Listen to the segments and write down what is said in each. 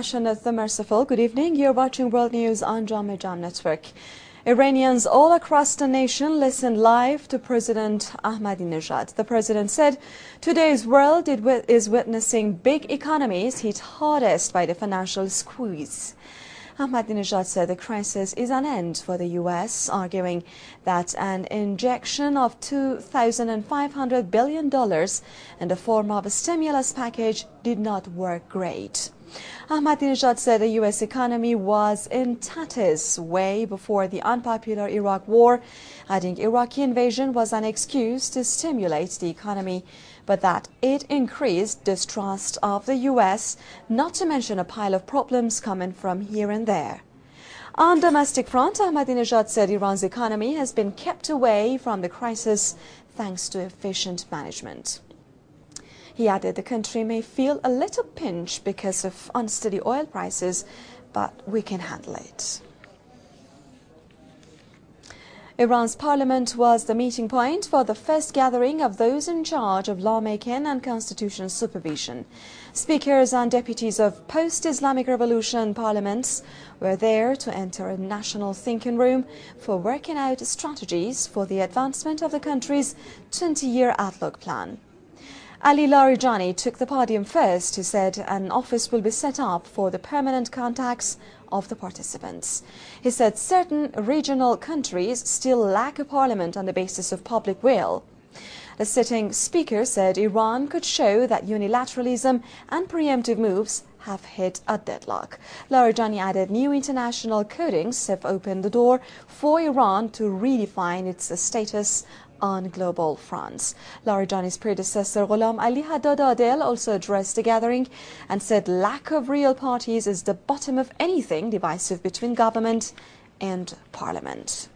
The Merciful. Good evening. You're watching World News on Jam Network. Iranians all across the nation listened live to President Ahmadinejad. The president said today's world is witnessing big economies hit hardest by the financial squeeze. Ahmadinejad said the crisis is an end for the U.S., arguing that an injection of $2,500 billion in the form of a stimulus package did not work great. Ahmadinejad said the U.S. economy was in tatters way before the unpopular Iraq war, adding Iraqi invasion was an excuse to stimulate the economy, but that it increased distrust of the U.S., not to mention a pile of problems coming from here and there. On domestic front, Ahmadinejad said Iran's economy has been kept away from the crisis thanks to efficient management. He added the country may feel a little pinch because of unsteady oil prices, but we can handle it. Iran's parliament was the meeting point for the first gathering of those in charge of lawmaking and constitutional supervision. Speakers and deputies of post-Islamic Revolution parliaments were there to enter a national thinking room for working out strategies for the advancement of the country's 20-year outlook plan. Ali Larijani took the podium first. He said an office will be set up for the permanent contacts of the participants. He said certain regional countries still lack a parliament on the basis of public will. The sitting speaker said Iran could show that unilateralism and preemptive moves have hit a deadlock. Larijani added new international codings have opened the door for Iran to redefine its status on global fronts. Larijani's predecessor Ghulam Ali Haddad Adel also addressed the gathering and said lack of real parties is the bottom of anything divisive between government and parliament.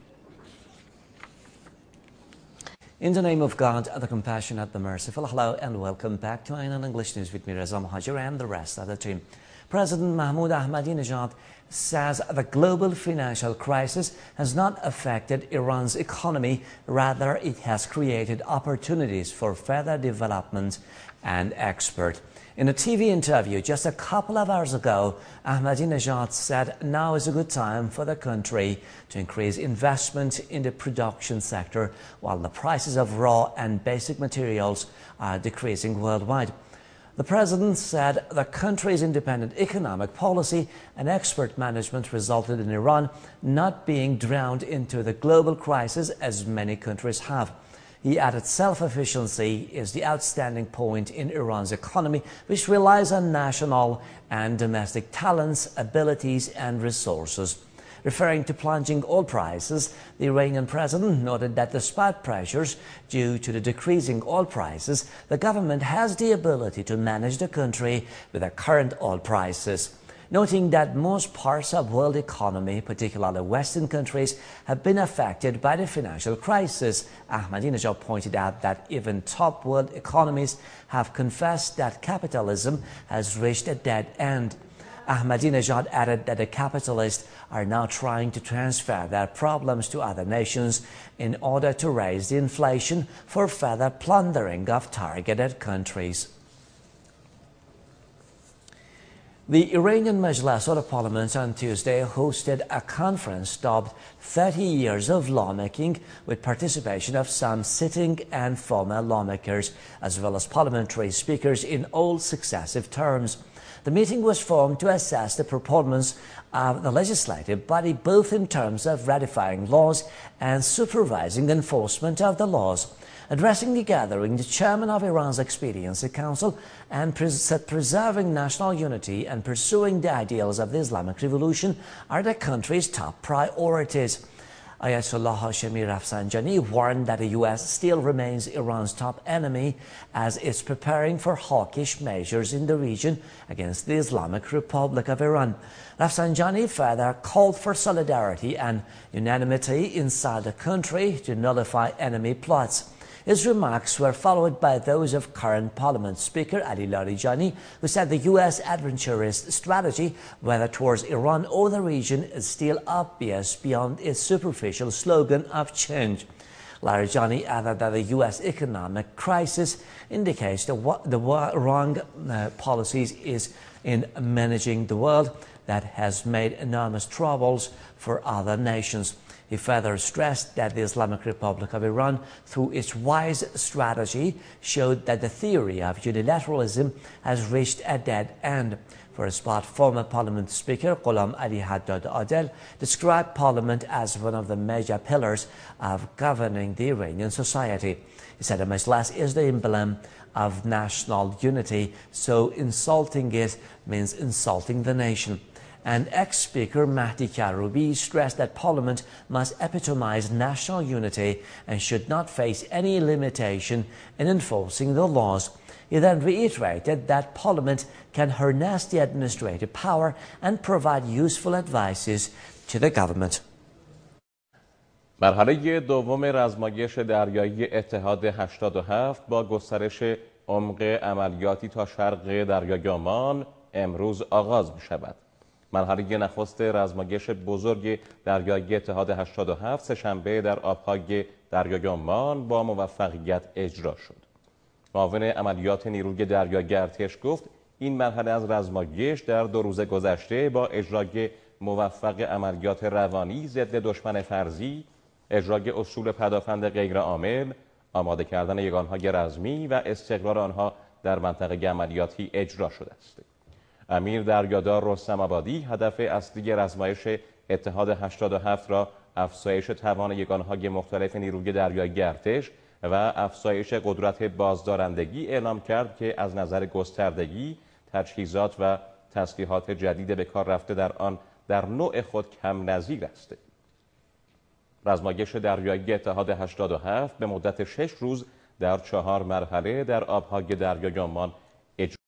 In the name of God, the compassionate, the merciful, hello and welcome back to INN English News with me, Reza Mohajir, and the rest of the team. President Mahmoud Ahmadinejad says the global financial crisis has not affected Iran's economy, rather it has created opportunities for further development and export. In a TV interview just a couple of hours ago, Ahmadinejad said now is a good time for the country to increase investment in the production sector while the prices of raw and basic materials are decreasing worldwide. The president said the country's independent economic policy and export management resulted in Iran not being drowned into the global crisis as many countries have. He added self-efficiency is the outstanding point in Iran's economy, which relies on national and domestic talents, abilities and resources. Referring to plunging oil prices, the Iranian president noted that despite pressures due to the decreasing oil prices, the government has the ability to manage the country with the current oil prices. Noting that most parts of the world economy, particularly Western countries, have been affected by the financial crisis, Ahmadinejad pointed out that even top world economies have confessed that capitalism has reached a dead end. Ahmadinejad added that the capitalists are now trying to transfer their problems to other nations in order to raise the inflation for further plundering of targeted countries. The Iranian Majlis of Parliament on Tuesday hosted a conference dubbed 30 Years of Lawmaking with participation of some sitting and former lawmakers as well as parliamentary speakers in all successive terms. The meeting was formed to assess the performance of the legislative body both in terms of ratifying laws and supervising enforcement of the laws. Addressing the gathering, the chairman of Iran's Expediency Council said preserving national unity and pursuing the ideals of the Islamic Revolution are the country's top priorities. Ayatollah Hashemi Rafsanjani warned that the U.S. still remains Iran's top enemy as it's preparing for hawkish measures in the region against the Islamic Republic of Iran. Rafsanjani further called for solidarity and unanimity inside the country to nullify enemy plots. His remarks were followed by those of current Parliament Speaker Ali Larijani, who said the U.S. adventurous strategy, whether towards Iran or the region, is still obvious beyond its superficial slogan of change. Larijani added that the U.S. economic crisis indicates the wrong policies is in managing the world that has made enormous troubles for other nations. He further stressed that the Islamic Republic of Iran, through its wise strategy, showed that the theory of unilateralism has reached a dead end. For his part, former Parliament Speaker Ghulam Ali Haddad Adel described Parliament as one of the major pillars of governing the Iranian society. He said the Majlis is the emblem of national unity, so insulting it means insulting the nation. And ex-Speaker Mahdi Karoubi stressed that Parliament must epitomize national unity and should not face any limitation in enforcing the laws. He then reiterated that Parliament can harness the administrative power and provide useful advices to the government. مرحله دوم رزمایش دریایی اتحاد 87 با گسترش عمق عملیاتی تا شرق دریای عمان امروز آغاز می شود. مرحله نخست رزمایش بزرگ دریایی اتحاد 87 سه‌شنبه در آبهای دریای عمان با موفقیت اجرا شد. معاون عملیات نیروی دریایی ارتش گفت این مرحله از رزمایش در 2 روز گذشته با اجرای موفق عملیات روانی ضد دشمن فرضی، اجرای اصول پدافند غیرعامل، آماده کردن یگانهای رزمی و استقرار آنها در منطقه عملیاتی اجرا شده است. امیر دریادار رستم آبادی هدف اصلی رزمایش اتحاد 87 را افزایش توان یگانهای مختلف نیروی دریایی ارتش و افزایش قدرت بازدارندگی اعلام کرد که از نظر گستردگی، تجهیزات و تسلیحات جدید به کار رفته در آن در نوع خود کم نظیر است. رزمایش دریایی اتحاد 87 به مدت 6 روز در 4 مرحله در آبهای دریای عمان